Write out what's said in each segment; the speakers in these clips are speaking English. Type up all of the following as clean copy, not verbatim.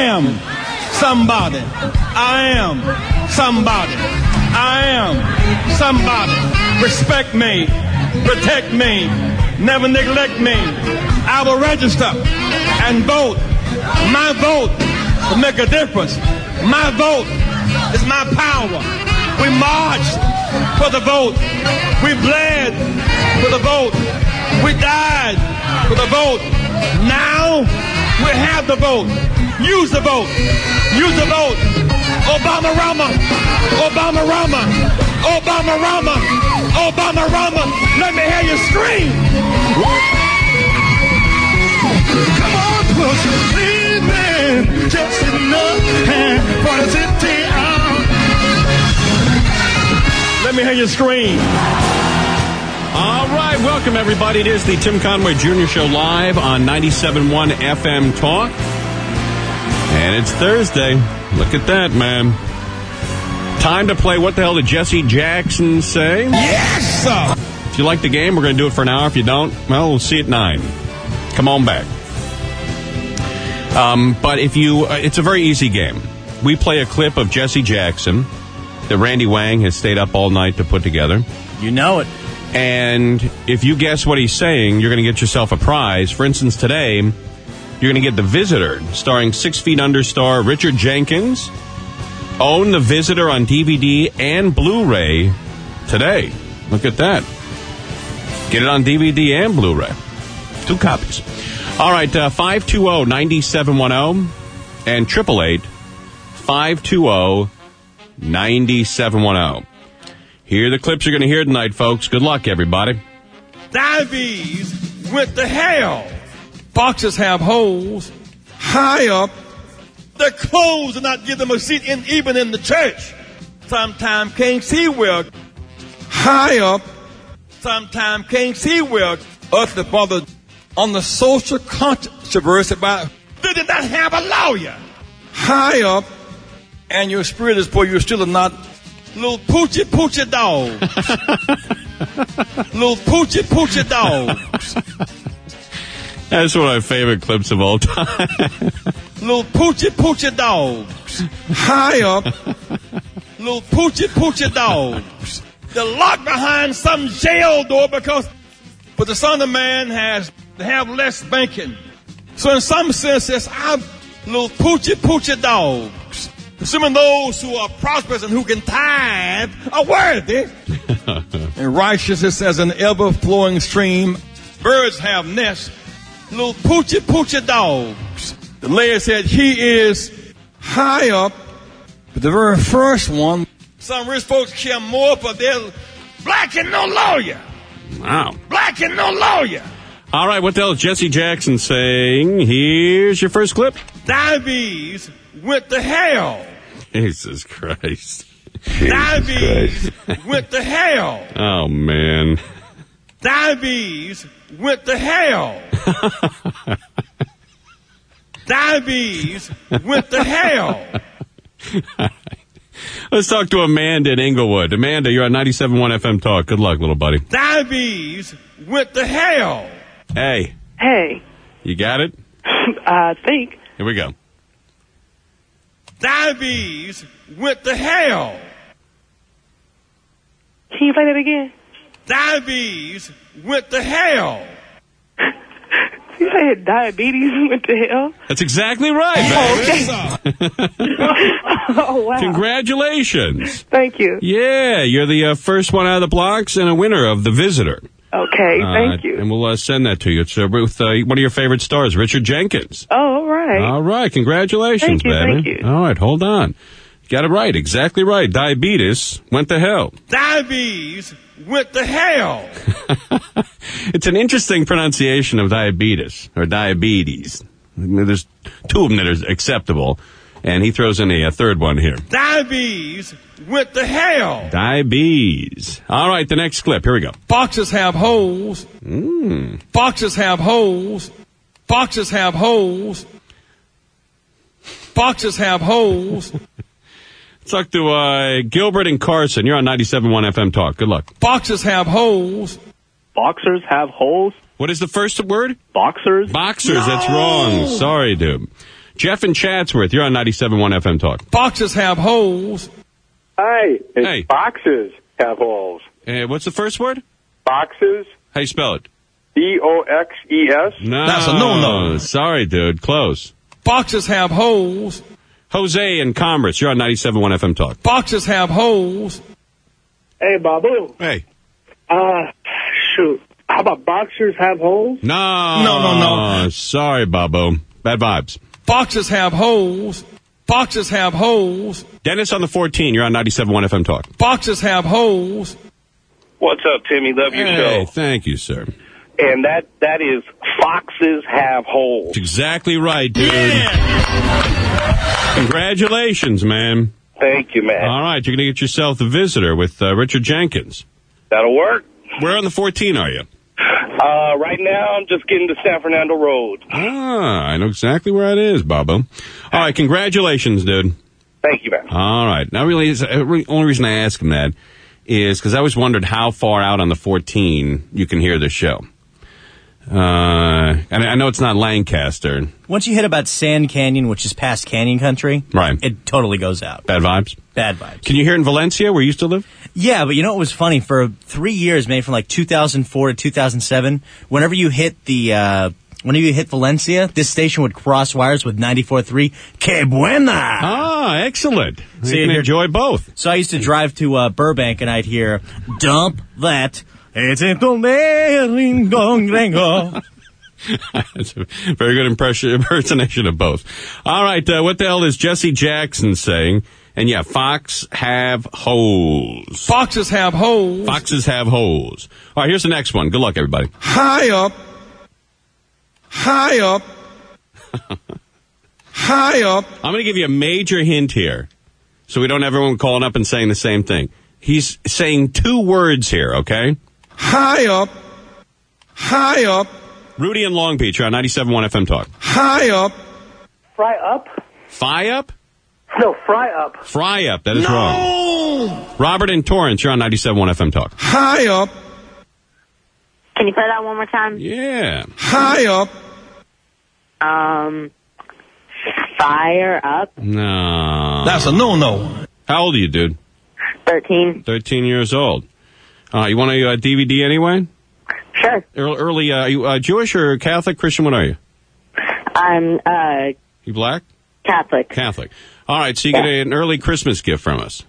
am somebody. I am somebody. I am somebody. Respect me. Protect me. Never neglect me. I will register and vote. My vote will make a difference. My vote is my power. We marched for the vote. We bled for the vote. We died for the vote. Now we have the vote. Use the vote. Use the vote. Obama Rama. Obama Rama. Obama Rama. Obama Rama. Let me hear you scream. Come on, push it, man. Just enough hand for the city out. Let me hear you scream. All right, welcome everybody. It is the Tim Conway Jr. Show live on 97.1 FM Talk. And it's Thursday. Look at that, man. Time to play What the Hell Did Jesse Jackson Say? Yes, sir. If you like the game, we're going to do it for an hour. If you don't, well, we'll see at 9. Come on back. But if you, it's a very easy game. We play a clip of Jesse Jackson that Randy Wang has stayed up all night to put together. You know it. And if you guess what he's saying, you're going to get yourself a prize. For instance, today, you're going to get The Visitor, starring 6 Feet Under star Richard Jenkins. Own The Visitor on DVD and Blu-ray today. Look at that. Get it on DVD and Blu-ray. 2 copies. All right, 520-9710 and 888-520-9710. Here are the clips you're going to hear tonight, folks. Good luck, everybody. Diabetes went to hell. Boxes have holes high up. Their clothes do not give them a seat even in the church. Sometimes can't see well. High up. Sometimes can't see well. Us the father on the social controversy about they did not have a lawyer. High up. And your spirit is poor. You're still not little poochie dogs. Little poochie dogs. That's one of my favorite clips of all time. Little poochie dogs. High up. Little poochie dogs. They're locked behind some jail door but the Son of Man has to have less banking. So in some senses, I'm little poochie dogs. Assuming those who are prosperous and who can tithe are worthy. And righteousness as an ever-flowing stream. Birds have nests. Little poochie dogs. The lady said he is high up. But the very first one, some rich folks care more for their black and no lawyer. Wow. Black and no lawyer. All right, what the hell is Jesse Jackson saying? Here's your first clip. Diabetes went to hell. Jesus Christ. Diabetes went to hell. Oh, man. Diabetes went to hell. Diabetes went to hell. Let's talk to Amanda in Inglewood. Amanda, you're on 97.1 FM Talk. Good luck, little buddy. Diabetes went to hell. Hey. Hey. You got it? I think. Here we go. Diabetes went to hell. Can you play that again? Diabetes went to hell. You said diabetes went to hell? That's exactly right, baby. Oh, wow. Congratulations. Thank you. Yeah, you're the first one out of the blocks and a winner of The Visitor. Okay, thank you. And we'll send that to you. It's with one of your favorite stars, Richard Jenkins. Oh, all right. All right, congratulations, Thank you, baby. thank you. All right, hold on. You got it right, exactly right. Diabetes went to hell. Diabetes went to hell. It's an interesting pronunciation of diabetes, or diabetes. There's 2 of them that are acceptable, and he throws in a third one here. Diabetes went to hell. Diabetes. All right, the next clip. Here we go. Boxes have holes. Boxes have holes. Boxes have holes. Boxes have holes. Let's talk to Gilbert and Carson. You're on 97.1 FM Talk. Good luck. Boxes have holes. Boxers have holes? What is the first word? Boxers? Boxers, No! That's wrong. Sorry, dude. Jeff in Chatsworth, you're on 97.1 FM Talk. Boxes have holes. Hi. Hey. Boxes have holes. What's the first word? Boxes. How you spell it? Boxes. No. That's a no-no. Sorry, dude. Close. Boxes have holes. Jose in Commerce, you're on 97.1 FM Talk. Boxes have holes. Hey, Babu. Hey. Shoot. How about boxers have holes? No. Sorry, Bobo. Bad vibes. Boxes have holes. Boxes have holes. Dennis on the 14, you're on 97.1 FM Talk. Boxes have holes. What's up, Timmy? Love your Hey, show. thank you, sir. And that is foxes have holes. That's exactly right, dude. Congratulations, man. Thank you, man. All right, you're going to get yourself the visitor with Richard Jenkins. That'll work. Where on the 14 are you? Right now, I'm just getting to San Fernando Road. I know exactly where it is, Bobo. All right, congratulations, dude. Thank you, man. All right. Now, really, the only reason I ask him that is because I always wondered how far out on the 14 you can hear the show. And I know it's not Lancaster. Once you hit about Sand Canyon, which is past Canyon Country, Right. it totally goes out. Bad vibes? Bad vibes. Can you hear it in Valencia, where you used to live? Yeah, but you know what was funny? For 3 years, maybe from like 2004 to 2007, whenever you hit Valencia, this station would cross wires with 94.3 Que Buena. Ah, excellent. So you can you're- enjoy both. So I used to drive to Burbank, and I'd hear, dump that. It's a ringo. That's a very good impersonation of both. All right, what the hell is Jesse Jackson saying? And yeah, fox have holes. Boxes have holes. Foxes have holes. All right, here's the next one. Good luck, everybody. High up. High up. High up. I'm going to give you a major hint here, so we don't have everyone calling up and saying the same thing. He's saying two words here, okay? High up. High up. Rudy in Long Beach, you're on 97.1 FM Talk. High up. Fry up? Fry up? No, fry up. Fry up. That is wrong. Robert in Torrance, you're on 97.1 FM Talk. High up. Can you play that one more time? Yeah. High up. Fire up. No. That's a no-no. How old are you, dude? 13. 13 years old. You want a DVD anyway? Sure. Early, are you Jewish or Catholic, Christian? What are you? I'm You black? Catholic. Catholic. All right, so you get an early Christmas gift from us.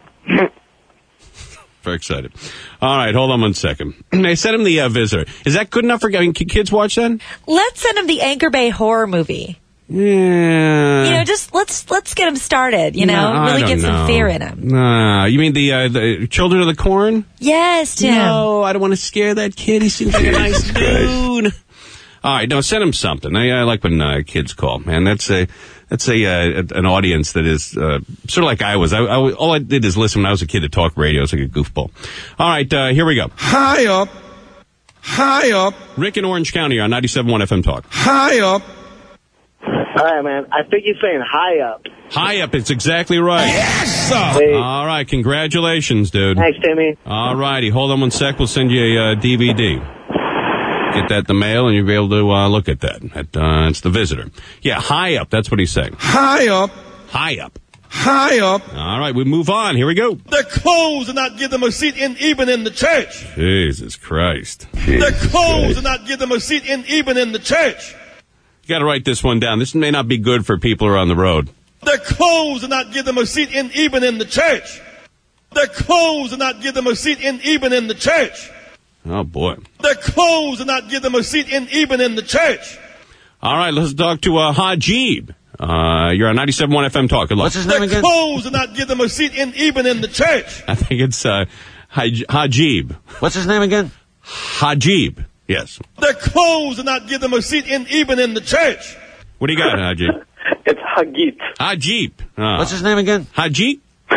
Very excited. All right, hold on one second. They sent him the visitor. Is that good enough for can kids watch that? Let's send him the Anchor Bay horror movie. Yeah. Just let's get him started. No, I really don't get some know. fear in him. No, you mean the Children of the Corn? Yes, Tim. No, I don't want to scare that kid. He seems like a nice dude. All right, no, send him something. I like when kids call, man. That's an audience that is sort of like I was. All I did is listen when I was a kid to talk radio. It's like a goofball. All right, here we go. High up. High up. Rick in Orange County on 97.1 FM Talk. High up. All right, man. I think he's saying high up. High up, it's exactly right. Yes, sir. Hey. All right, congratulations, dude. Thanks, Timmy. All righty, hold on one sec. We'll send you a DVD. Get that in the mail, and you'll be able to look at that. It's the visitor. Yeah, high up. That's what he's saying. High up. High up. High up. All right, we move on. Here we go. Their clothes do not give them a seat even in the church. Jesus Christ. Their clothes do not give them a seat even in the church. You got to write this one down. This may not be good for people who are on the road. Their clothes do not give them a seat even in the church. Their clothes do not give them a seat even in the church. Oh, boy. Their clothes do not give them a seat even in the church. All right, let's talk to Hajib. You're on 97.1 FM Talk. Good luck. What's his name Their again? clothes do not give them a seat even in the church. I think it's Hajib. What's his name again? Hajib. Yes. Their clothes do not give them a seat even in the church. What do you got, Hajib? It's Hagit. Hajib. What's his name again? Hajib?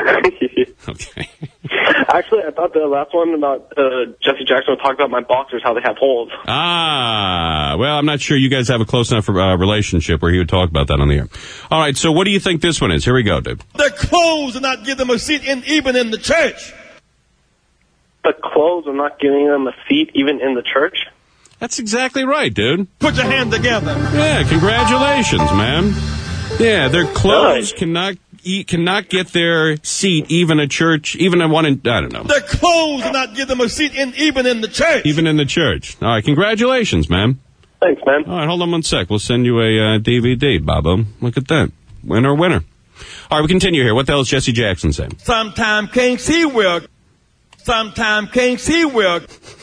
Okay. Actually, I thought the last one about Jesse Jackson talked about my boxers, how they have holes. Well, I'm not sure you guys have a close enough relationship where he would talk about that on the air. All right, so what do you think this one is? Here we go, dude. Their clothes do not give them a seat even in the church. The clothes are not giving them a seat even in the church? That's exactly right, dude. Put your hand together. Yeah, congratulations, man. Yeah, their clothes cannot get their seat, even a church, even a one in, I don't know. Their clothes do not give them a seat even in the church. Even in the church. All right, congratulations, man. Thanks, man. All right, hold on one sec. We'll send you a DVD, Bobo. Look at that. Winner. All right, we continue here. What the hell is Jesse Jackson saying? Sometime can't see well. Sometime can't see well.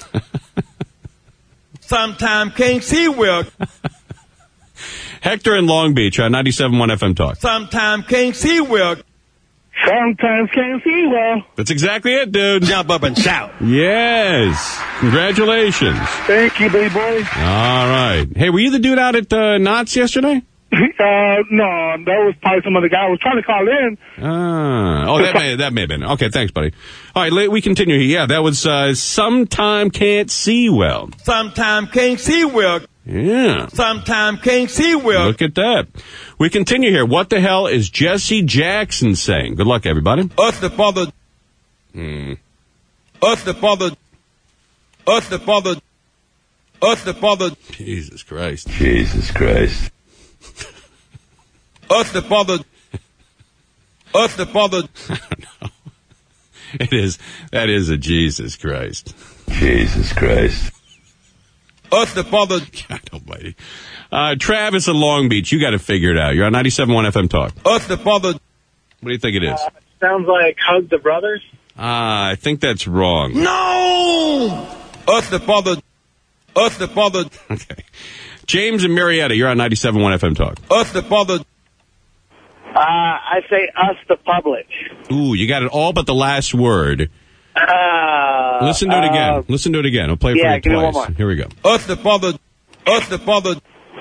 Sometime can't see well. Hector in Long Beach on 97.1 FM Talk. Sometime can't see well. Sometimes can't see well. That's exactly it, dude. Jump up and shout. Yes. Congratulations. Thank you, baby boy. All right. Hey, were you the dude out at Knott's yesterday? No, that was probably some other guy. I was trying to call in. That may have been. Okay, thanks, buddy. All right, we continue here. Yeah, that was Sometime Can't See Well. Sometime can't see well. Yeah. Sometime can't see well. Look at that. We continue here. What the hell is Jesse Jackson saying? Good luck, everybody. Us the Father. Us the Father. Us the Father. Us the Father. Jesus Christ. Jesus Christ. Us the Father. Us the Father. I don't know. That is a Jesus Christ. Jesus Christ. Us the Father. God almighty. Travis in Long Beach, you got to figure it out. You're on 97.1 FM Talk. Us the Father. What do you think it is? Sounds like Hug the Brothers. I think that's wrong. No! Us the Father. Us the Father. Okay. James and Marietta, you're on 97.1 FM Talk. Us the Father. I say us the public. Ooh, you got it all but the last word. Listen to it again. Listen to it again. I'll play it for you give me twice. one more. Here we go. Us the Father. Us the Father.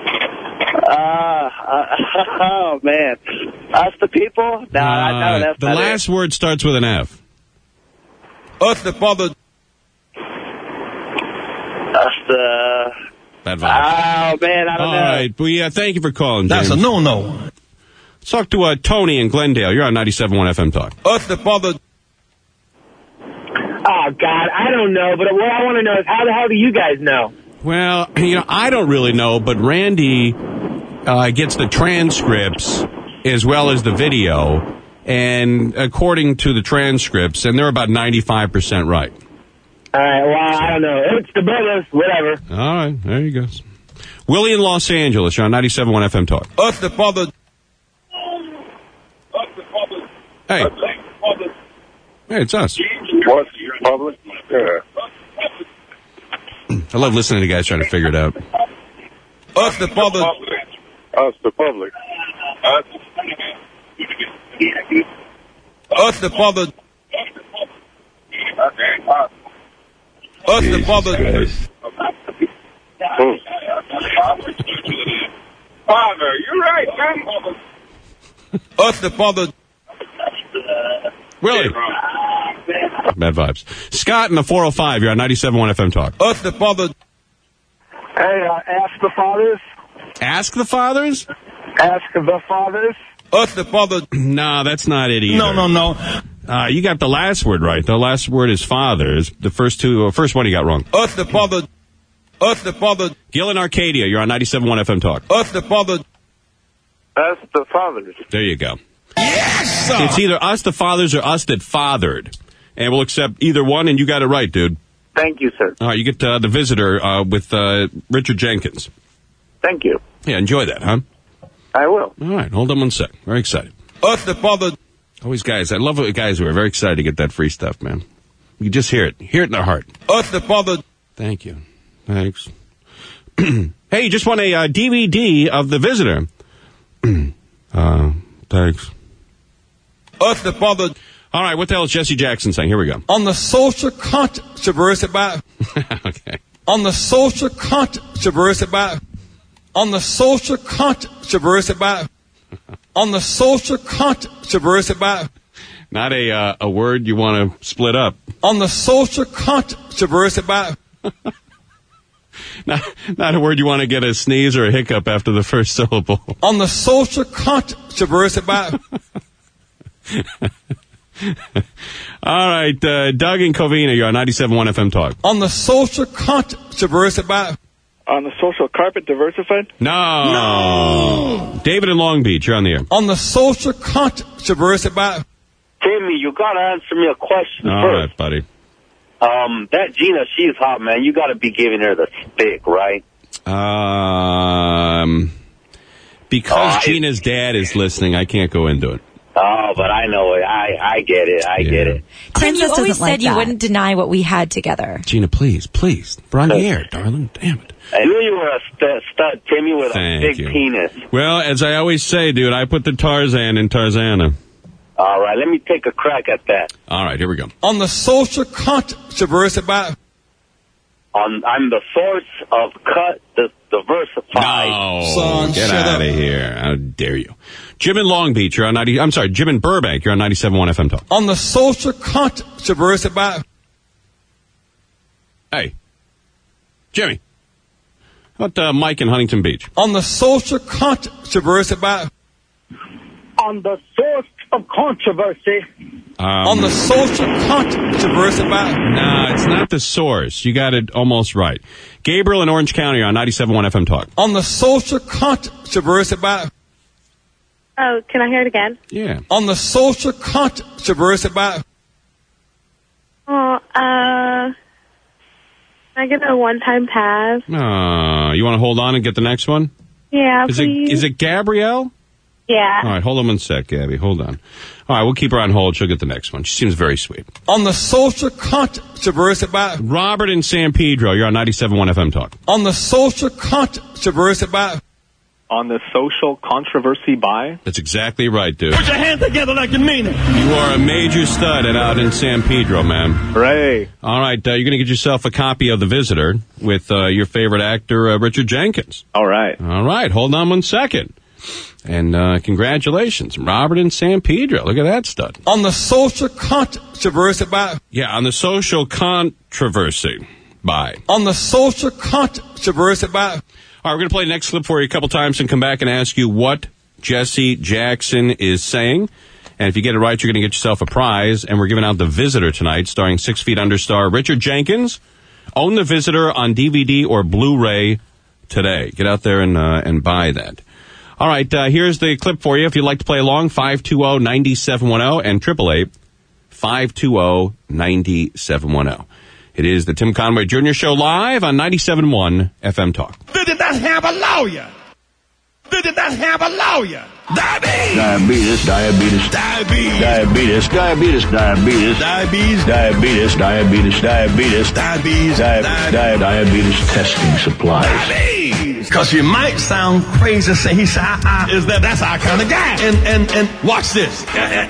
Oh, man. Us the people? No, that's the not last word starts with an F. Us the Father. Us the... Bad vibes. Oh, man, I don't know. All right. Well, thank you for calling, James. That's a no-no. Let's talk to Tony in Glendale. You're on 97.1 FM Talk. Us the Father. Oh, God, I don't know, but what I want to know is how the hell do you guys know? Well, I don't really know, but Randy gets the transcripts as well as the video, and according to the transcripts, and they're about 95% right. All right, well, I don't know. It's the brothers, whatever. All right, there you go. Willie in Los Angeles, you're on 97.1 FM Talk. Us the Father. Hey. Hey, it's us. What's public? I love listening to guys trying to figure it out. Us the Father. Us the public. Us the Father. Us the Father. Father, you're right, man. Us the Father. Willie. Bad vibes. Scott in the 405, you're on 97.1 FM Talk. Us the Father. Hey, ask the fathers. Ask the fathers? Ask the fathers. Us the Father. No, that's not it either. No. You got the last word right. The last word is fathers. The first one you got wrong. Us the Father. Us the Father. Gil in Arcadia, you're on 97.1 FM Talk. Us the Father. Us the fathers. There you go. Yes, sir. It's either us the fathers or us that fathered. And we'll accept either one, and you got it right, dude. Thank you, sir. All right, you get the visitor with Richard Jenkins. Thank you. Yeah, enjoy that, huh? I will. All right, hold on one sec. Very excited. Us the Father. Always guys. I love guys who are very excited to get that free stuff, man. You just hear it. Hear it in their heart. Us the Father. Thank you. Thanks. Hey, you just won a DVD of The Visitor. Thanks. Us the Father. All right, what the hell is Jesse Jackson saying? Here we go. On the social controversy about. Okay. On the social controversy about. On the social controversy about. On the social controversy about. Not a word you want to split up. On the social controversy about. Not a word you want to get a sneeze or a hiccup after the first syllable. On the social controversy about. All right, Doug and Covina, you're on 97.1 FM Talk. On the social controversy about. On the social carpet, diversified? No. David in Long Beach, you're on the air. On the social controversy about... Timmy, you gotta answer me a question All first. right, buddy. That Gina, she's hot, man. You gotta be giving her the stick, right? Because Gina's dad is listening, I can't go into it. Oh, but I know it. I get it. I get it. Tim, you Princess always doesn't like said you that. wouldn't deny what we had together. Gina, please. We're on the air, darling. Damn it. I knew you were a stud, Timmy, with Thank a big you. penis. Well, as I always say, dude, I put the Tarzan in Tarzana. All right, let me take a crack at that. All right, here we go. On the social controversy about... I'm the source of diversified. No, Son, get shut out up. of here. How dare you. Jim in Long Beach, you're on 90... I'm sorry, Jim in Burbank, you're on 97.1 FM Talk. On the social controversy about... Hey, Jimmy. How about Mike in Huntington Beach? On the social controversy about... On the source of controversy. On the social controversy about... No, it's not the source. You got it almost right. Gabriel in Orange County, you're on 97.1 FM Talk. On the social controversy about... Oh, can I hear it again? Yeah. On the social controversy about... Oh, I get a one-time pass. You want to hold on and get the next one? Yeah, Is please. it Gabrielle? Yeah. All right, hold on one sec, Gabby. Hold on. All right, we'll keep her on hold. She'll get the next one. She seems very sweet. On the social controversy about... Robert in San Pedro, you're on 97.1 FM Talk. On the social controversy about... On the social controversy by? That's exactly right, dude. Put your hands together like you mean it. You are a major stud out in San Pedro, man. Hooray. All right, you're going to get yourself a copy of The Visitor with your favorite actor, Richard Jenkins. All right. All right, hold on one second. And congratulations, Robert in San Pedro. Look at that stud. On the social controversy about... Yeah, on the social controversy by. On the social controversy about... All right, we're going to play the next clip for you a couple times and come back and ask you what Jesse Jackson is saying. And if you get it right, you're going to get yourself a prize. And we're giving out The Visitor tonight, starring 6 Feet Under star Richard Jenkins. Own The Visitor on DVD or Blu-ray today. Get out there and buy that. All right, here's the clip for you. If you'd like to play along, 520-9710 and 888-520-9710. It is the Tim Conway Jr. Show live on 97.1 FM Talk. They did not have a lawyer. They did not have a lawyer. Diabetes, diabetes, Diabetes. diabetes, diabetes, diabetes, Diabetes. diabetes, diabetes, diabetes, Diabetes. diabetes testing supplies. Because you might sound crazy, say he said, that's our kind of guy. And watch this.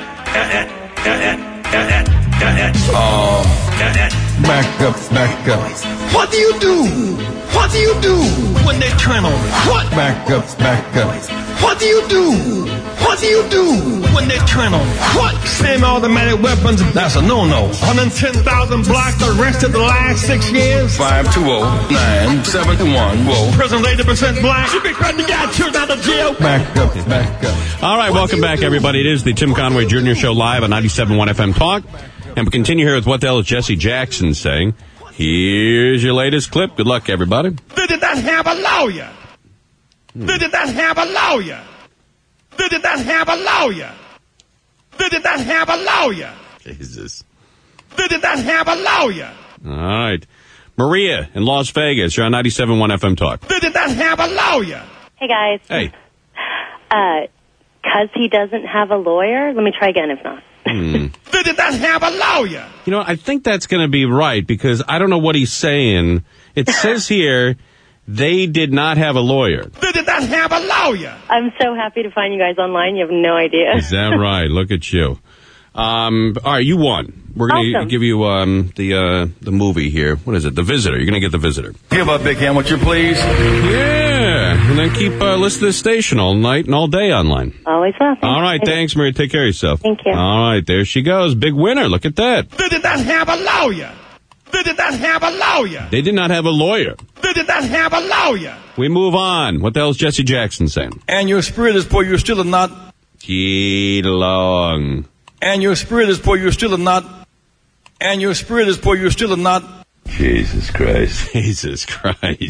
Back up. What do you do? What do you do when they turn on? What? Back up. What do you do? What do you do when they turn on? What? Semi-automatic weapons, that's a no-no. 110,000 blacks arrested the last 6 years. 520-971. Whoa. Prison 80% black. You be cutting guys children out of jail. Back up. All right, welcome back, everybody. It is the Tim Conway Jr. Show live on 97.1 FM Talk. And we continue here with What the Hell is Jesse Jackson saying. Here's your latest clip. Good luck, everybody. They did not have a lawyer. They did not have a lawyer. They did not have a lawyer. They did not have a lawyer. Jesus. They did not have a lawyer. All right. Maria in Las Vegas. You're on 97.1 FM Talk. They did not have a lawyer. Hey, guys. Hey. Because he doesn't have a lawyer? Let me try again if not. They did not have a lawyer. You know, I think that's going to be right because I don't know what he's saying. It says here they did not have a lawyer. They did not have a lawyer. I'm so happy to find you guys online. You have no idea. Is that right? Look at you. All right, you won. We're going to Awesome. give you the movie here. What is it? The Visitor. You're going to get The Visitor. Give up, big hand, would you please? Yeah. And then keep listening to the station all night and all day online. Always will. All right, thanks, Maria. Take care of yourself. Thank you. All right, there she goes. Big winner. Look at that. They did not have a lawyer. They did not have a lawyer. They did not have a lawyer. They did not have a lawyer. We move on. What the hell is Jesse Jackson saying? And your spirit is poor, you're still not. Get along. And your spirit is poor, you're still not. And your spirit is poor, you're still not. Jesus Christ. Jesus Christ.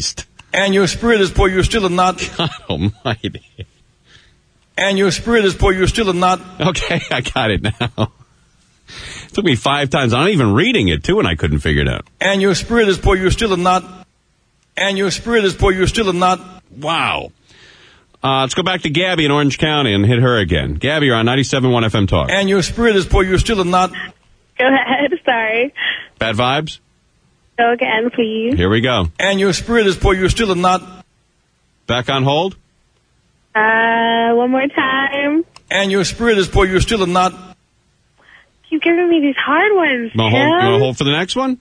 And your spirit is poor, you're still not. God almighty. And your spirit is poor, you're still not. Okay, I got it now. It took me 5 times. I'm not even reading it, too, and I couldn't figure it out. And your spirit is poor, you're still not. And your spirit is poor, you're still not. Wow. Let's go back to Gabby in Orange County and hit her again. Gabby, you're on 97.1 FM Talk. And your spirit is poor, you're still not. Go ahead. Sorry. Bad vibes? Go again, please. Here we go. And your spirit is poor, you're still not. Back on hold? One more time. And your spirit is poor, you're still not. You're giving me these hard ones, You want to hold for the next one?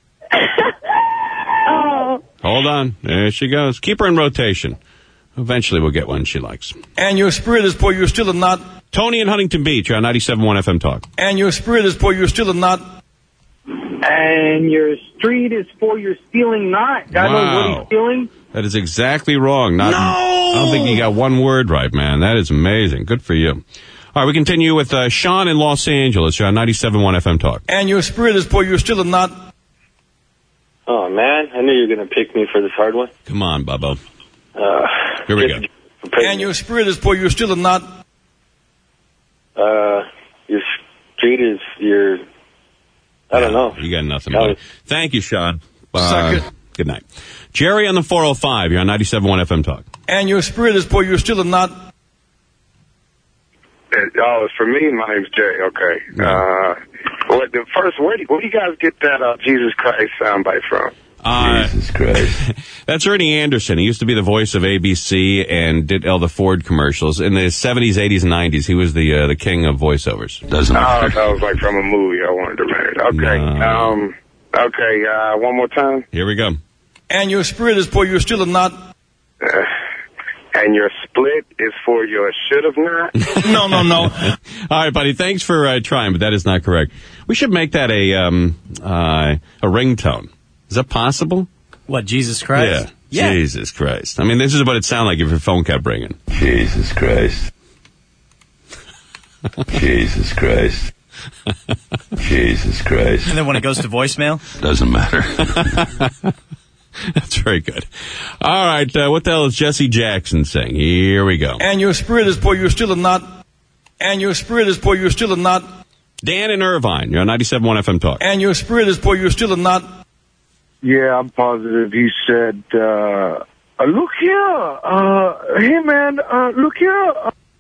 Oh. Hold on. There she goes. Keep her in rotation. Eventually we'll get one she likes. And your spirit is poor, you're still not. Tony in Huntington Beach, you're on 97.1 FM Talk. And your spirit is poor, you're still not. And your street is for your stealing not. God knows what he's stealing. That is exactly wrong. I don't think you got one word right, man. That is amazing. Good for you. All right, we continue with Sean in Los Angeles. You're on 97.1 FM Talk. And your spirit is poor, you're still not. Oh, man. I knew you were going to pick me for this hard one. Come on, Bubba. Here we go. And your spirit is poor, you're still not. Your street is your... I don't know. You got nothing, buddy. Thank you, Sean. Suck it. Good night. Jerry on the 405. You're on 97.1 FM Talk. And your spirit is poor, you're still not. Oh, for me, my name's Jay. Okay. Where do you guys get that Jesus Christ soundbite from? Jesus Christ. That's Ernie Anderson. He used to be the voice of ABC and did all the Ford commercials. In the 70s, 80s, and 90s, he was the king of voiceovers. Doesn't matter. That was like from a movie. I wanted to rent it. Okay. No. Okay, one more time. Here we go. And your spirit is poor, you're still not. And your split is for your should have not. No. All right, buddy. Thanks for trying, but that is not correct. We should make that a ringtone. Is that possible? What, Jesus Christ? Yeah. Jesus Christ. I mean, this is what it sounded like if your phone kept ringing. Jesus Christ. Jesus Christ. Jesus Christ. And then when it goes to voicemail? Doesn't matter. That's very good. All right, what the hell is Jesse Jackson saying? Here we go. And your spirit is poor, you're still not. And your spirit is poor, you're still not. Dan in Irvine, you're on 97.1 FM Talk. And your spirit is poor, you're still not. Yeah, I'm positive. He said, look here. Hey, man, look here.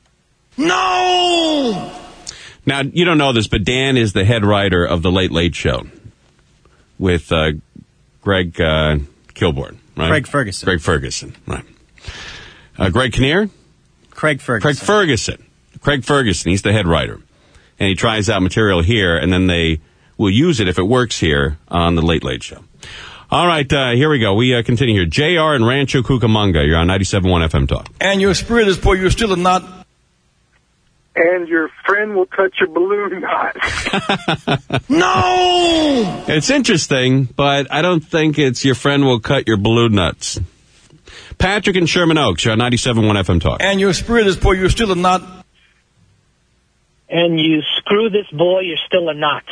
No! Now, you don't know this, but Dan is the head writer of The Late Late Show with Greg Kilborn, right? Craig Ferguson. Greg Ferguson, right. Greg Kinnear? Craig Ferguson. Craig Ferguson, he's the head writer. And he tries out material here, and then they will use it if it works here on The Late Late Show. All right, here we go. We continue here. JR in Rancho Cucamonga. You're on 97.1 FM Talk. And your spirit is poor, you're still not. And your friend will cut your balloon knot. No! It's interesting, but I don't think it's your friend will cut your balloon nuts. Patrick in Sherman Oaks. You're on 97.1 FM Talk. And your spirit is poor, you're still not. And you screw this boy, you're still a knot.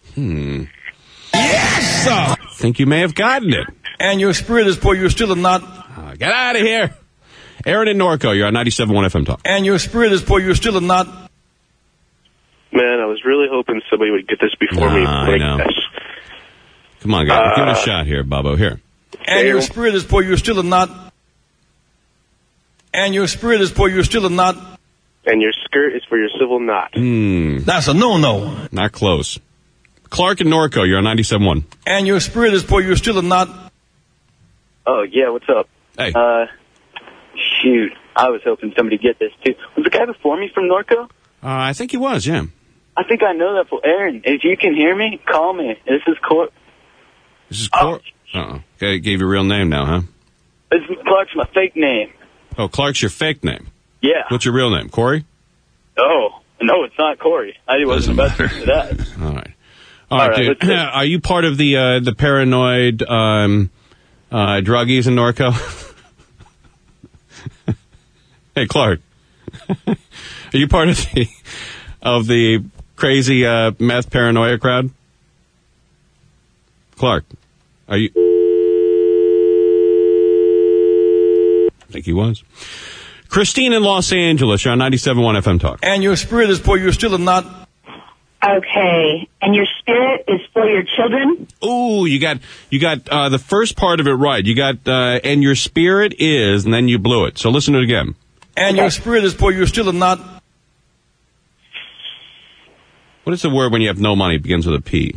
Yes, sir! I think you may have gotten it. And your spirit is poor, you're still not. Get out of here. Aaron in Norco, you're on 97.1 FM Talk. And your spirit is poor, you're still not. Man, I was really hoping somebody would get this before me. I know. Come on, guys. Give it a shot here, Bobo. Here. And your spirit is poor, you're still not. And your spirit is poor, you're still not. And your skirt is for your civil knot. That's a no-no. Not close. Clark in Norco, you're on 97.1. And your spirit is poor, you're still not. Oh, yeah, what's up? Hey. Shoot, I was hoping somebody would get this, too. Was the guy before me from Norco? I think he was, yeah. I think I know that for Aaron. If you can hear me, call me. This is Court. This is Court? Uh-oh. Okay, gave your real name now, huh? Clark's my fake name. Oh, Clark's your fake name? Yeah. What's your real name? Corey? Oh, no, it's not Corey. I wasn't about to say that. All right. All right, dude. Are you part of the paranoid druggies in Norco? Hey, Clark. Are you part of the crazy meth paranoia crowd? Clark, are you? I think he was. Christine in Los Angeles, you're on 97.1 FM Talk. And your spirit is poor, you still are not. Okay. And your spirit is for your children? Ooh, you got the first part of it right. You got, and your spirit is, and then you blew it. So listen to it again. And your spirit is poor, you still are not. What is the word when you have no money? It begins with a P.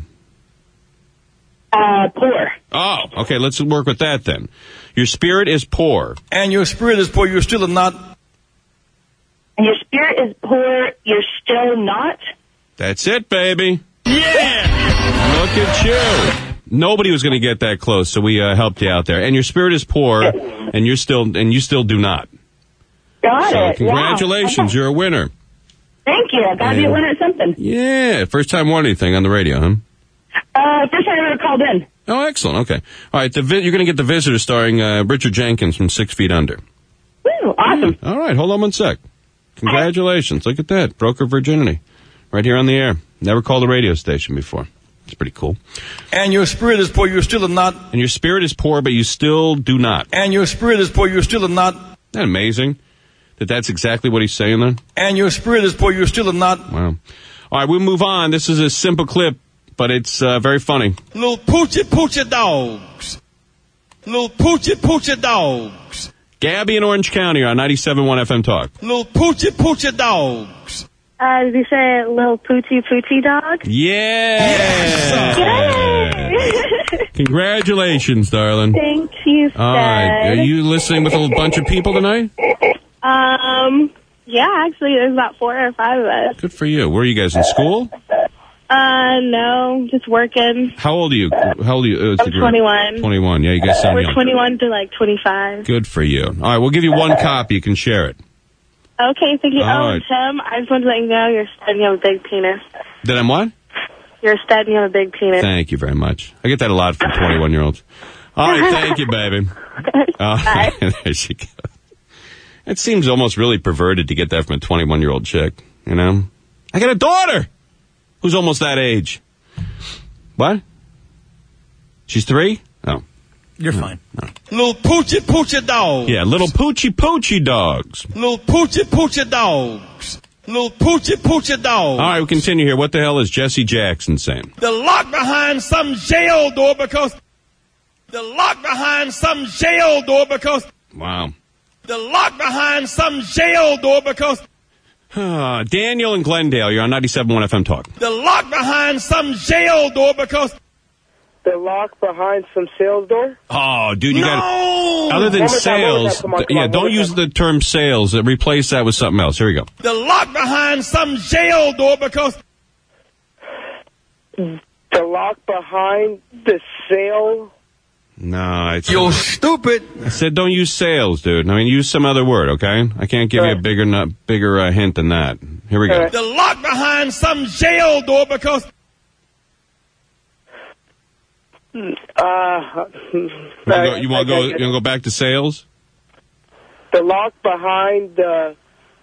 Poor. Oh, okay, let's work with that then. Your spirit is poor. And your spirit is poor, you still are not. And your spirit is poor, you're still not? That's it, baby. Yeah! Look at you. Nobody was going to get that close, so we helped you out there. And your spirit is poor, and you still do not. Got it. Congratulations, wow. You're a winner. Thank you. I gotta be a winner at something. Yeah, first time won anything on the radio, huh? First time I ever called in. Oh, excellent. Okay. All right, you're going to get The Visitor starring Richard Jenkins from 6 Feet Under. Woo, awesome. All right, hold on one sec. Congratulations. Look at that. Broke her virginity. Right here on the air. Never called a radio station before. It's pretty cool. And your spirit is poor, you still are not. And your spirit is poor, but you still do not. And your spirit is poor, you still are not. Isn't that amazing? That's exactly what he's saying then? And your spirit is poor, you still are not. Wow. All right, we'll move on. This is a simple clip, but it's very funny. Little poochie dogs. Little poochie dogs. Gabby in Orange County on 97.1 FM Talk. Little poochie dogs. Did you say little poochie dog? Yeah! Yay! Congratulations, darling. Thank you, Dad. All right. Are you listening with a bunch of people tonight? Yeah, actually, there's about 4 or 5 of us. Good for you. Where are you guys, in school? No, just working. How old are you? I'm 21. 21, yeah, you guys sound young. We're 21 to like 25. Good for you. All right, we'll give you one copy. You can share it. Okay, thank you. All right. Tim, I just wanted to let you know you're a stud and you have a big penis. That I'm what? You're a stud and you have a big penis. Thank you very much. I get that a lot from 21-year-olds. All right, thank you, baby. Bye. There she goes. It seems almost really perverted to get that from a 21-year-old chick, you know? I got a daughter who's almost that age. What? She's 3? Oh. You're fine. No. Little poochie dogs. Yeah, little poochie dogs. Little poochie dogs. Little poochie dogs. All right, we continue here. What the hell is Jesse Jackson saying? They're locked behind some jail door because... They're locked behind some jail door because... Wow. They're locked behind some jail door because... Daniel in Glendale, you're on 97.1 FM Talk. They're locked behind some jail door because... They're locked behind some sales door? Oh, dude, you got other than sales, don't use the term sales. Replace that with something else. Here we go. They're locked behind some jail door because... They're locked behind the sale... No, You're stupid. I said don't use sales, dude. I mean, use some other word, okay? I can't give you a bigger hint than that. Here we go. They're locked behind some jail door because... You want to go back to sales? They're locked behind the...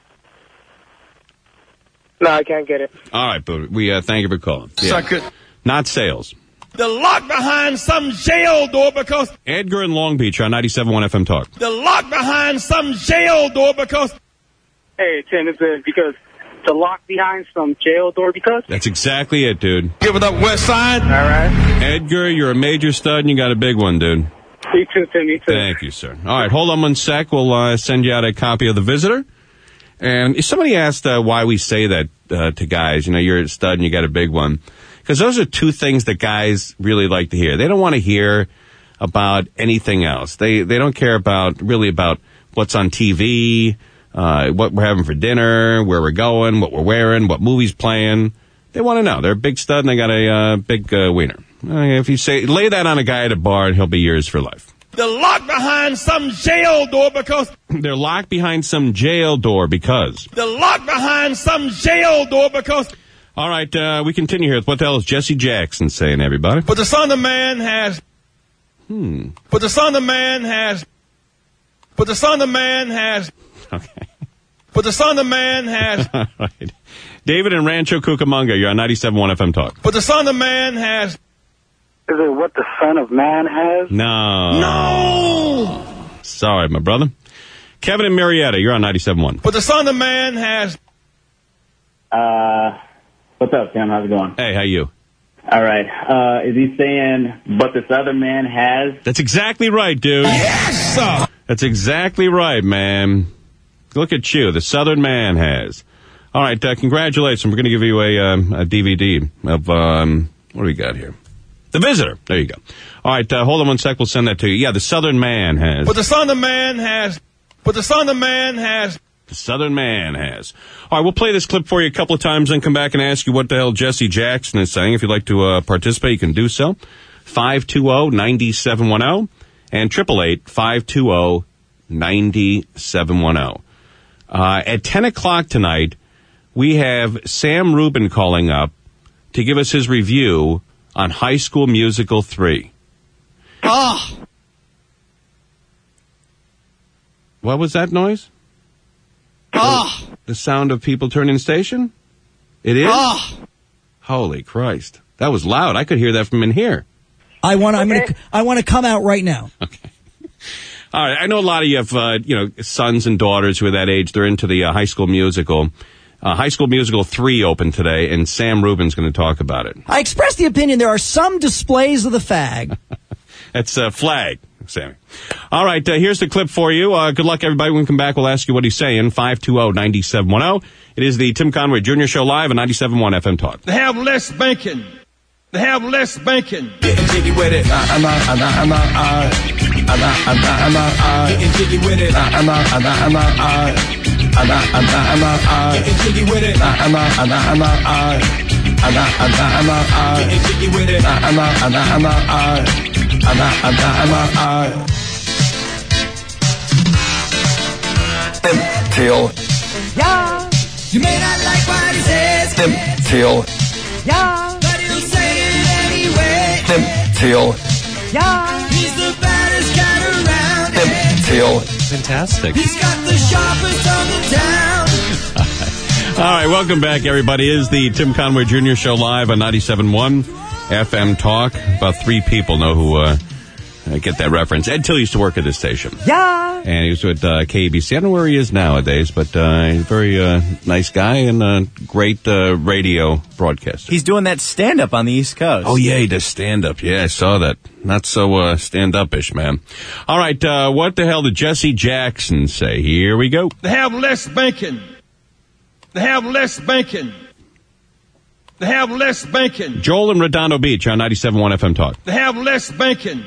No, I can't get it. All right, but we thank you for calling. Yeah. Suck it. Not sales. They're locked behind some jail door because... Edgar in Long Beach on 97.1 FM Talk. They're locked behind some jail door because... Hey, Tim, it's because they're locked behind some jail door because... That's exactly it, dude. Give it up, West Side. All right. Edgar, you're a major stud and you got a big one, dude. Me too, Tim, me too. Thank you, sir. All right, hold on one sec. We'll send you out a copy of The Visitor. And somebody asked why we say that to guys. You know, you're a stud and you got a big one. Because those are two things that guys really like to hear. They don't want to hear about anything else. They don't care about what's on TV, what we're having for dinner, where we're going, what we're wearing, what movie's playing. They want to know. They're a big stud and they got a big wiener. If you lay that on a guy at a bar, and he'll be yours for life. They're locked behind some jail door because... They're locked behind some jail door because... They're locked behind some jail door because... All right, we continue here. What the hell is Jesse Jackson saying, everybody? But the Son of Man has... But the Son of Man has... But the Son of Man has... Okay. But the Son of Man has... All right. David in Rancho Cucamonga, you're on 97.1 FM Talk. But the Son of Man has... Is it what the Son of Man has? No. No! Sorry, my brother. Kevin and Marietta, you're on 97.1. But the Son of Man has... What's up, Tim? How's it going? Hey, how you? All right. Is he saying, but this other man has? That's exactly right, dude. Yes, sir. That's exactly right, man. Look at you. The Southern Man has. All right, congratulations. We're going to give you a DVD of, what do we got here? The Visitor. There you go. All right, hold on one sec. We'll send that to you. Yeah, the Southern Man has. But the Son of Man has. But the Son of Man has. The Southern Man has. All right, we'll play this clip for you a couple of times and come back and ask you what the hell Jesse Jackson is saying. If you'd like to participate, you can do so. 520-9710 and 888-520-9710. At 10 o'clock tonight, we have Sam Rubin calling up to give us his review on High School Musical 3. Oh! What was that noise? Oh! The sound of people turning station? It is? Oh! Holy Christ. That was loud. I could hear that from in here. I want to come out right now. Okay. All right. I know a lot of you have, sons and daughters who are that age. They're into the High School Musical. High School Musical 3 opened today, and Sam Rubin's going to talk about it. I expressed the opinion there are some displays of the fag. That's flag, Sammy. All right, here's the clip for you. Good luck, everybody. When we come back, we'll ask you what he's saying. 520-9710. It is the Tim Conway Jr. Show live on 97.1 FM Talk. They have less banking. They have less banking. Getting jiggy with it. Getting jiggy with it. Getting jiggy with it. Getting jiggy with it. Till. Yeah. You may not like what he says. Till. Yeah. But he'll say it anyway. Till. Yeah. He's the baddest cat around. Till. Fantastic. He's got the sharpest on the town. All right, welcome back, everybody. It is the Tim Conway Jr. Show live on 97.1 FM Talk. About 3 people know who get that reference. Ed Till used to work at this station. Yeah. And he was with KBC. I don't know where he is nowadays, but he's a very nice guy and a great radio broadcaster. He's doing that stand-up on the East Coast. Oh, yeah, he does stand-up. Yeah, I saw that. Not so stand-up-ish, man. All right, what the hell did Jesse Jackson say? Here we go. They have less banking. They have less banking. They have less banking. Joel in Redondo Beach on 97.1 FM Talk. They have less banking.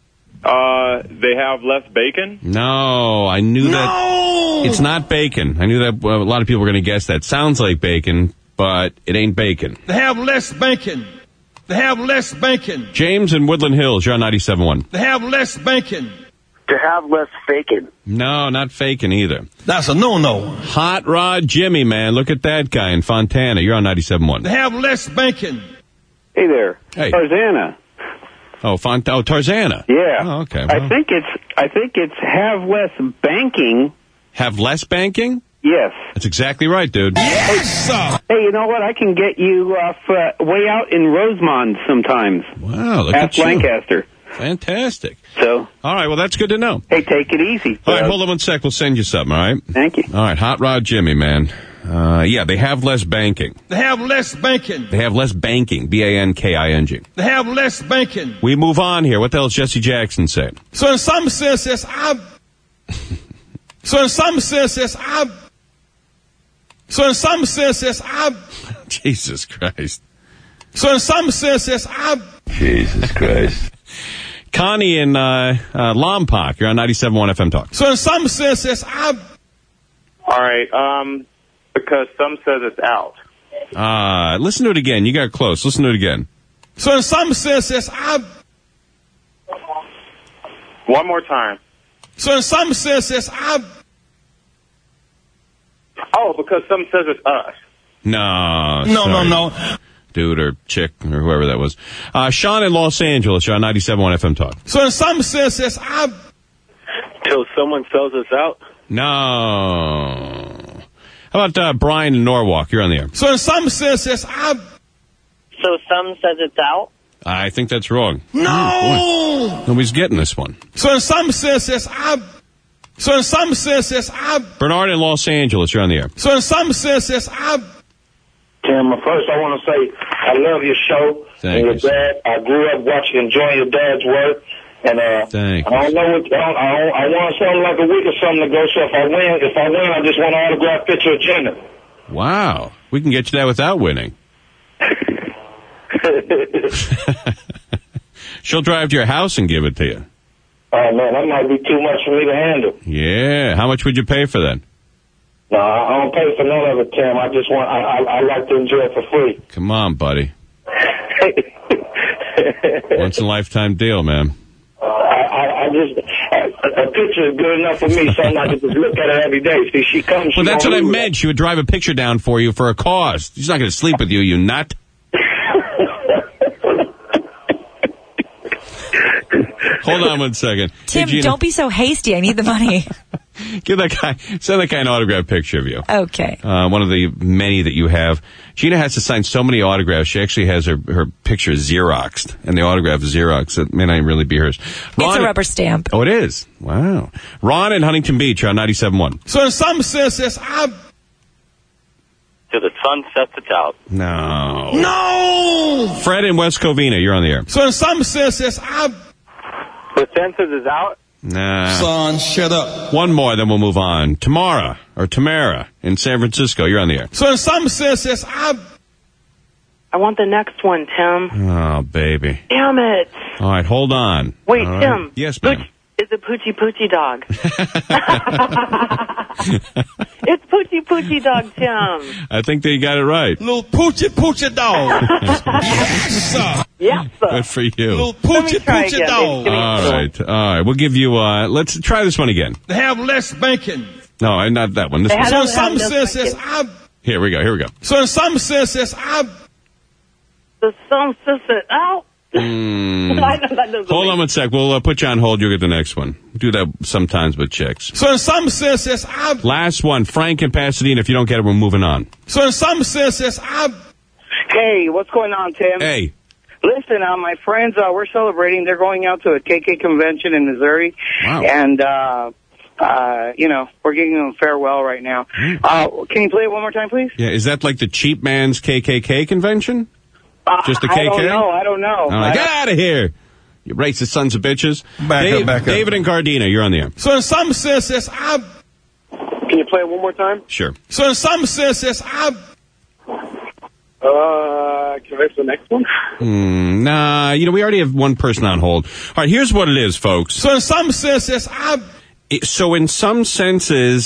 They have less bacon? No, I knew that. It's not bacon. I knew that a lot of people were going to guess that. Sounds like bacon, but it ain't bacon. They have less banking. They have less banking. James in Woodland Hills, you're on 97.1. They have less banking. To have less faking. No, not faking either. That's a no-no. Hot Rod Jimmy, man. Look at that guy in Fontana. You're on 97.1. They have less banking. Hey there. Hey. Tarzana. Oh, Tarzana. Yeah. Oh, okay. I think it's have less banking. Have less banking? Yes. That's exactly right, dude. Yes, sir. Hey, you know what? I can get you off way out in Rosemont sometimes. Wow, look at you. Lancaster. Fantastic. So. All right, well, that's good to know. Hey, take it easy. All right, hold on one sec. We'll send you something, all right? Thank you. All right, Hot Rod Jimmy, man. Yeah, they have less banking. They have less banking. They have less banking. B-A-N-K-I-N-G. They have less banking. We move on here. What the hell does Jesse Jackson say? So in some senses, Jesus Christ. So in some senses, Jesus Christ. Connie in Lompoc. You're on 97.1 FM Talk. So in some senses, All right, because some says it's out. Listen to it again. You got close. Listen to it again. So in some senses, One more time. So in some senses, Oh, because some says it's us. No. No. Dude or chick or whoever that was. Sean in Los Angeles. You're on 97.1 FM Talk. So in some senses, Till someone sells us out? No. How about Brian in Norwalk? You're on the air. So in some senses, So some says it's out? I think that's wrong. No! Nobody's getting this one. So in some senses, So in some senses, Bernard in Los Angeles, you're on the air. So in some senses, Tim, first I want to say I love your show. Thank and your dad. I grew up enjoying your dad's work. And Thank I don't know what I want something like a week or something to go. So if I win, I just want an autographed picture of Gina. Wow, we can get you that without winning. She'll drive to your house and give it to you. Oh man, that might be too much for me to handle. Yeah, how much would you pay for that? No, I don't pay for none of it, Tim. I just want I like to enjoy it for free. Come on, buddy. Once in a lifetime deal, man. A picture is good enough for me, so I'm not just look at it every day. See, she comes. Well, that's what I meant. She would drive a picture down for you for a cause. She's not going to sleep with you, you nut. Hold on one second. Tim, hey, Gina, don't be so hasty. I need the money. send that guy an autographed picture of you. Okay. One of the many that you have. Gina has to sign so many autographs. She actually has her picture Xeroxed, and the autograph is Xeroxed. It may not really be hers. It's a rubber stamp. Oh, it is? Wow. Ron in Huntington Beach on 97.1. So in some senses, Till the sun sets it out. No. Fred in West Covina, you're on the air. So in some senses, The census is out? Nah. Son, shut up. One more, then we'll move on. Tamara in San Francisco, you're on the air. So in some senses, I want the next one, Tim. Oh, baby. Damn it. All right, hold on. Wait, All right. Tim. Yes, ma'am. It's a Poochie Poochie dog. It's Poochie Poochie dog, Tim. I think they got it right. Little Poochie Poochie dog. Yes, sir. Yes, sir. Good for you. Little Poochie Poochie dog. All right. We'll give you, let's try this one again. They have less bacon. No, not that one. This one. So in some senses, Here we go. So in some senses, The sun sets it out. Hold on one sec. We'll put you on hold. You'll get the next one. We do that sometimes with chicks. So in some senses, Last one. Frank in Pasadena. If you don't get it, we're moving on. So in some senses, Hey, what's going on, Tim? Hey. Listen, my friends, we're celebrating. They're going out to a KK convention in Missouri. Wow. And, we're giving them a farewell right now. Can you play it one more time, please? Yeah, is that like the cheap man's KKK convention? Just the KK? I don't know. Get out of here, you racist sons of bitches. Back up. David and Gardena, you're on the air. So in some senses, Can you play it one more time? Sure. So in some senses, Can I have the next one? Nah, we already have one person on hold. All right, here's what it is, folks. So in some senses, So in some senses,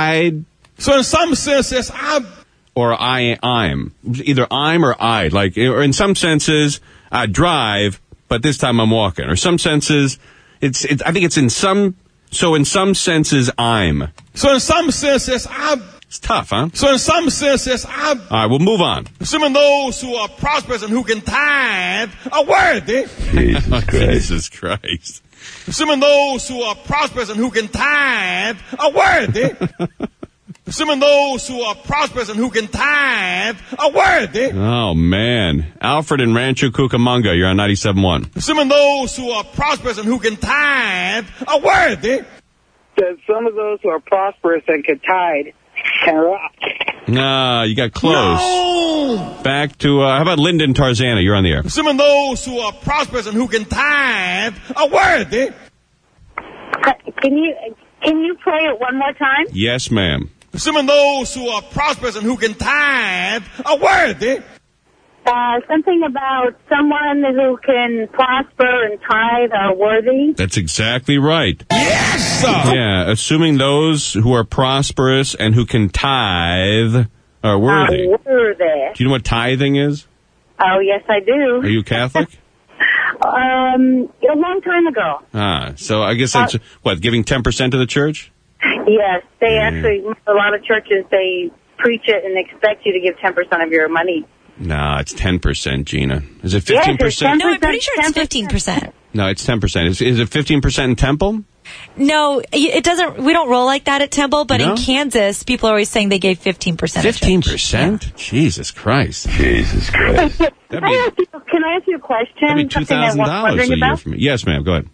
or I'm. Either I'm or I. Like, or in some senses, I drive, but this time I'm walking. Or some senses, I think it's in some, so in some senses, I'm. So in some senses, It's tough, huh? So in some senses, All right, we'll move on. assuming those who are prosperous and who can tithe are worthy. Jesus Christ. Assuming those who are prosperous and who can tithe are worthy. Assuming those who are prosperous and who can tithe are worthy. Oh, man. Alfred in Rancho Cucamonga, you're on 97.1. Assuming those who are prosperous and who can tithe are worthy. That some of those who are prosperous and can tithe can rock. Nah, you got close. No! Back to, how about Lyndon Tarzana? You're on the air. Assuming those who are prosperous and who can tithe are worthy. Can you play it one more time? Yes, ma'am. Assuming those who are prosperous and who can tithe are worthy. Something about someone who can prosper and tithe are worthy. That's exactly right. Yes, sir. Yeah, assuming those who are prosperous and who can tithe are worthy. Worthy. Do you know what tithing is? Oh, yes, I do. Are you Catholic? A long time ago. So I guess that's, giving 10% to the church? Yes, they actually, a lot of churches, they preach it and expect you to give 10% of your money. No, it's 10%, Gina. Is it 15%? Yes, it's 10%. No, I'm pretty sure it's 15%. No, it's 10%. Is it 15% in Temple? No, it doesn't. We don't roll like that at Temple, but No? in Kansas, people are always saying they gave 15%. 15%? Jesus Christ. Can I ask you a question? That'd be Something I was $2,000 wondering a year about? from me. Yes, ma'am. Go ahead.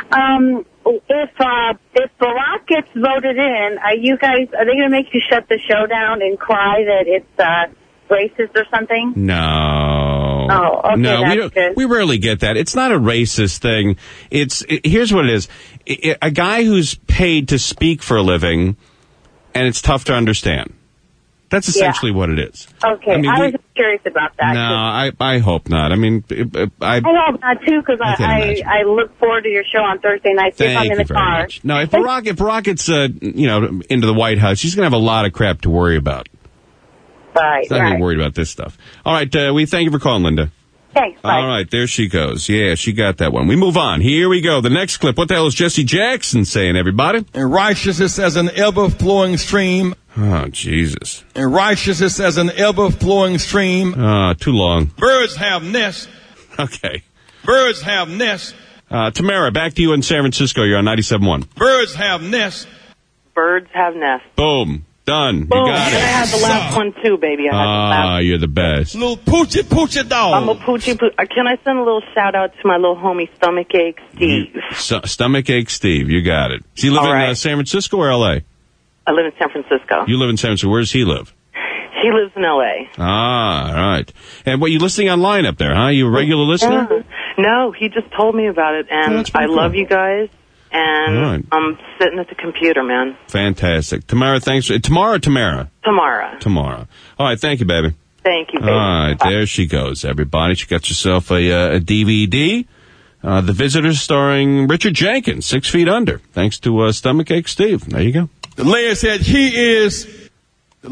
If Barack gets voted in, are they going to make you shut the show down and cry that it's racist or something? No. Oh, okay, no, that's good. We rarely get that. It's not a racist thing. Here's what it is. A guy who's paid to speak for a living, and it's tough to understand. That's essentially what it is. Okay, I was curious about that. No, I hope not. I mean, I hope not, too, because I look forward to your show on Thursday nights if I'm in the car. Much. No, if Barack gets, into the White House, he's going to have a lot of crap to worry about. Right, He's not going to be worried about this stuff. All right, we thank you for calling, Linda. Thanks, bye. All right, there she goes. Yeah, she got that one. We move on. Here we go. The next clip. What the hell is Jesse Jackson saying, everybody? And righteousness as an ever-flowing stream. Oh, Jesus. And righteousness as an ever-flowing stream. Too long. Birds have nests. Okay. Birds have nests. Tamara, back to you in San Francisco. You're on 97.1. Birds have nests. Birds have nests. Boom. Done. Boom. You got it. I had the last one, too, baby. You're the best. Little poochie dog. I'm a poochie. Can I send a little shout-out to my little homie, Stomachache Steve? Stomachache Steve. You got it. Does he live in San Francisco or L.A.? I live in San Francisco. You live in San Francisco. Where does he live? He lives in L.A. All right. And what, you listening online up there, huh? You a regular listener? No, he just told me about it, and I love you guys, and I'm sitting at the computer, man. Fantastic. Tamara, thanks. Tomorrow or Tamara? Tomorrow. All right, thank you, baby. Thank you, baby. All right, there she goes, everybody. She got herself a DVD. The Visitors starring Richard Jenkins, 6 Feet Under. Thanks to Stomachache Steve. There you go. The layer said he is. But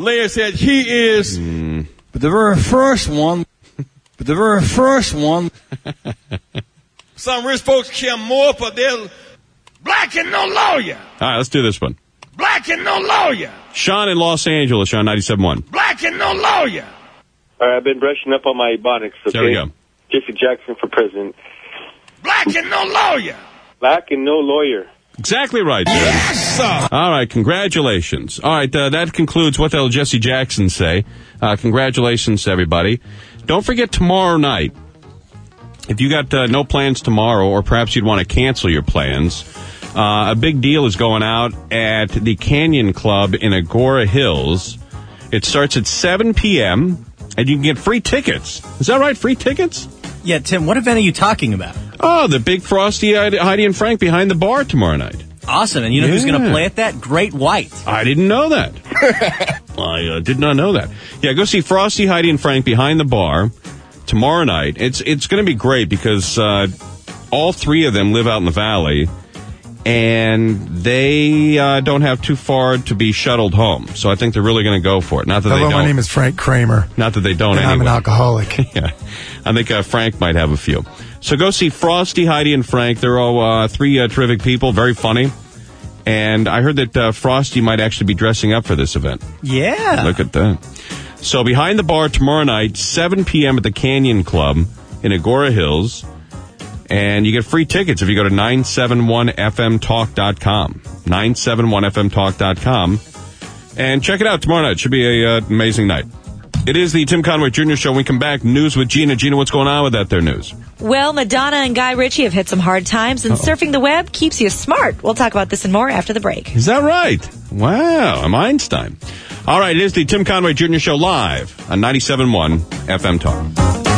the very first one. Some rich folks care more for their black and no lawyer. All right, let's do this one. Black and no lawyer. Sean in Los Angeles, Sean 97.1. Black and no lawyer. All right, I've been brushing up on my ebonics, okay? There we go. Jesse Jackson for president. Black and no lawyer. Black and no lawyer. Exactly right, sir. Yes, sir. All right, congratulations. All right, that concludes What the Hell Did Jesse Jackson Say. Congratulations to everybody. Don't forget tomorrow night, if you got no plans tomorrow, or perhaps you'd want to cancel your plans, a big deal is going out at the Canyon Club in Agora Hills. It starts at 7 p.m., and you can get free tickets. Is that right, free tickets? Yeah, Tim, what event are you talking about? Oh, the big Frosty, Heidi, and Frank behind the bar tomorrow night. Awesome. And you know who's going to play at that? Great White. I didn't know that. I did not know that. Yeah, go see Frosty, Heidi, and Frank behind the bar tomorrow night. It's going to be great because all three of them live out in the valley, and they don't have too far to be shuttled home. So I think they're really going to go for it. Not that Hello, they don't. my name is Frank Kramer. Not that they don't and anyway. I'm an alcoholic. Yeah, I think Frank might have a few. So go see Frosty, Heidi, and Frank. They're all three terrific people, very funny. And I heard that Frosty might actually be dressing up for this event. Yeah. Look at that. So behind the bar tomorrow night, 7 p.m. at the Canyon Club in Agora Hills. And you get free tickets if you go to 971fmtalk.com. 971fmtalk.com. And check it out tomorrow night. Should be an amazing night. It is the Tim Conway Jr. Show. When we come back, news with Gina. Gina, what's going on with that there news? Well, Madonna and Guy Ritchie have hit some hard times, and surfing the web keeps you smart. We'll talk about this and more after the break. Is that right? Wow, I'm Einstein. All right, it is the Tim Conway Jr. Show live on 97.1 FM Talk.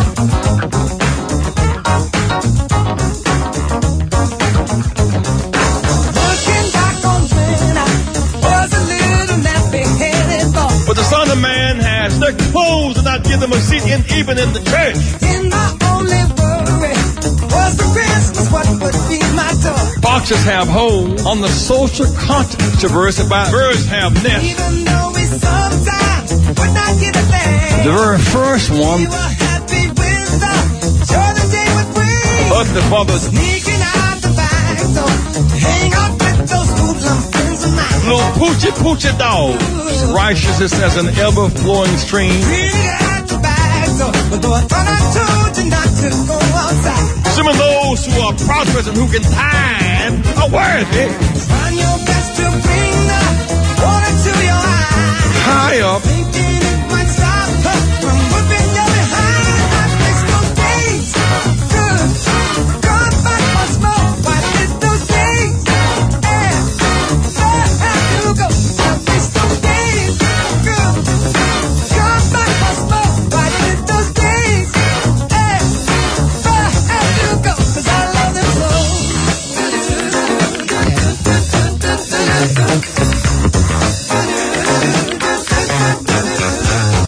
But the Son of Man has their clothes and not give them a seat even in the church. In my only worry was for Christmas what would be my toy. Boxers have holes on the social controversy about birds have nests. Even though we sometimes would not get a thing. The very first one. We were happy with sure the day would bring. But the father sneaking out the back door, hang out with those hoodlum friends of mine. Little poochie dogs, righteousness as an ever-flowing stream. But though I thought I told you not to go outside. Some of those who are prosperous and who can tithe are worthy. Trying your best to bring the water to your eyes. High up. Thinking it might stop her from whipping your behind. I fix those days good. Gone back once more. Why did those days America.